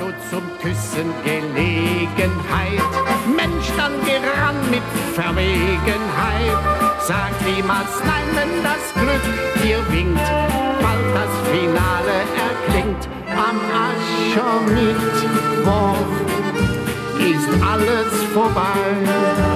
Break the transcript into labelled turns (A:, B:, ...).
A: du zum Küssen Gelegenheit? Mensch, dann gerann mit Verwegenheit. Sag niemals nein, wenn das Glück dir winkt, bald das Finale erklingt. Am Aschermittwoch ist alles vorbei.